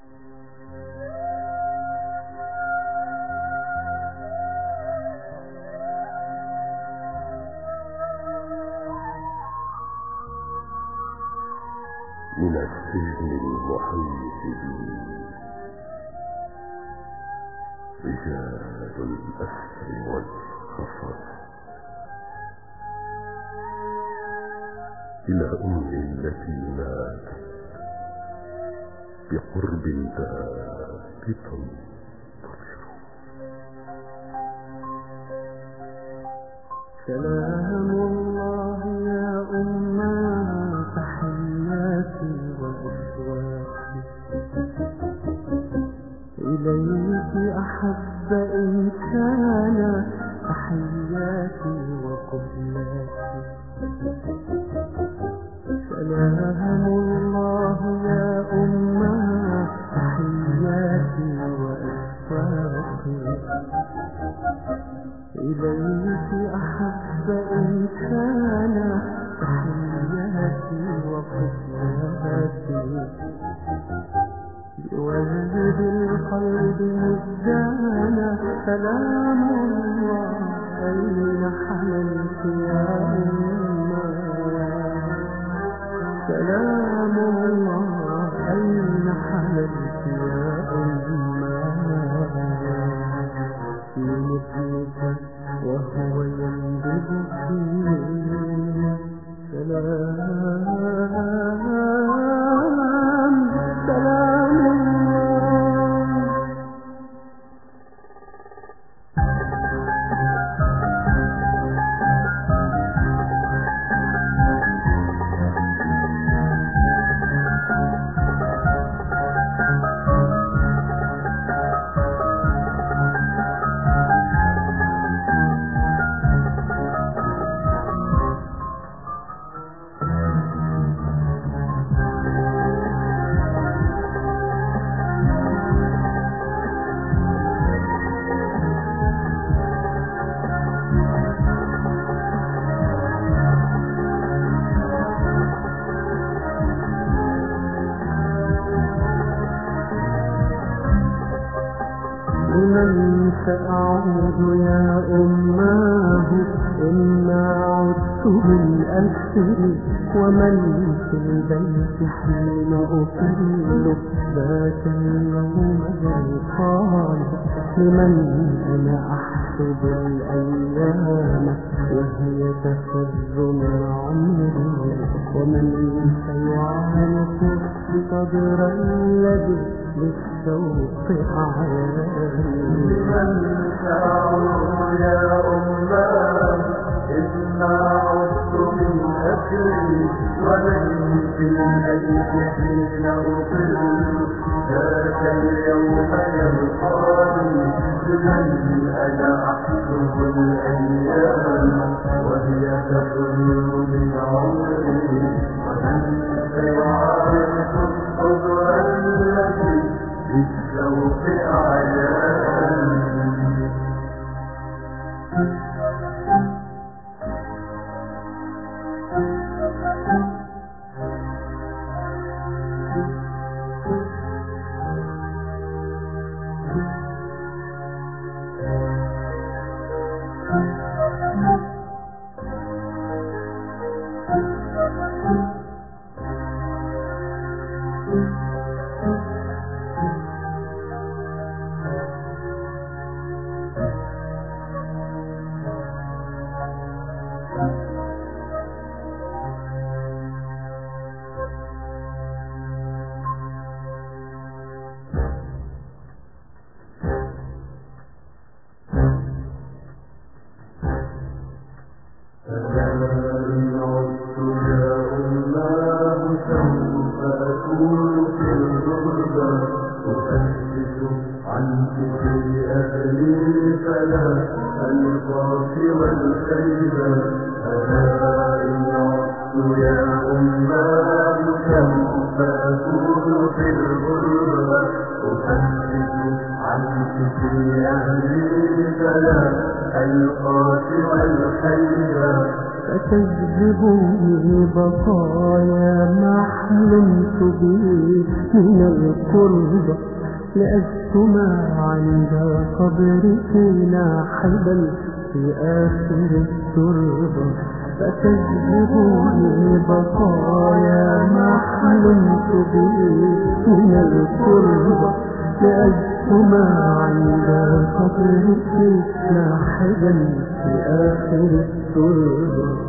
من السجن المحيط بي رجال الأسر والخفر، إلى أمي التي ماتت بقرب الباب تنتظر. سلام الله يا أمة، تحياتي وأصواتي إليك أحب إنسان، تحياتي وقبلاتي. سلام الله يا أمة، تحياتي وأصواتي إليك أحب إنسان، تحياتي وقبلاتي. بوجد القلب مجدانا، سلام الله أين حملت يا أمة. سلام الله أين حملت يا أمة. من ابنك وهو ينبذ فيه سلام سلام الله. لمن سأعود يا أماه، إما عدت بالأسر، ومن في البيت حين أطل ذاك اليوم يقال. لمن أنا أحسب الأيام وهي تفر من عمري، ومن سيعانق صدر الذي بالشوق عياني. لمن سأعود يا أماه، إما عدت من أسري، ومن في البيت حين أطل ذاك اليوم يلقاني. لمن أنا أحسب الأيام وهي تفر من عمري، ومن سيعانق الصدر الذي بالشوق عياني. فتجذبني بقايا ما حلمت به من القرب، لأجتمع عند قبرك ناحبا في آخر التربة. فتجذبني بقايا ما حلمت به من القرب، لأجتمع عند قبرك ناحبا في آخر التربة.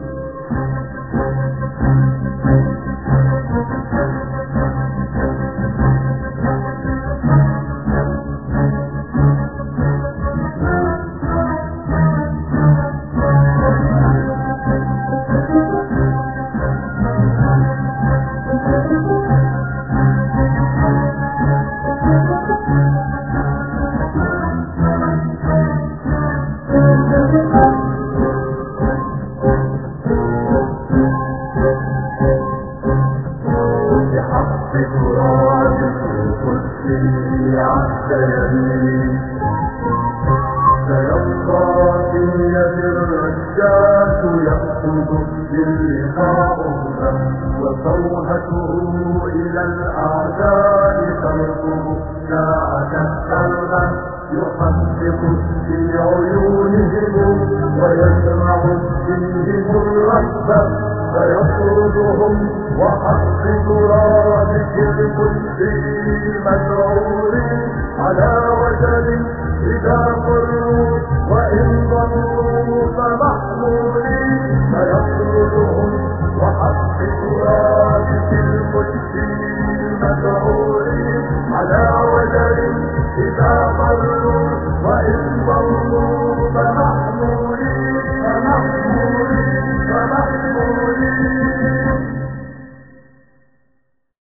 وصوهته إلى الأعداء تركه ساعة الثلغة، يحقق في عيونهم ويزرع فيهم الرهبة، فيطردهم وحق ترابك الكل مزعور على وجل إذا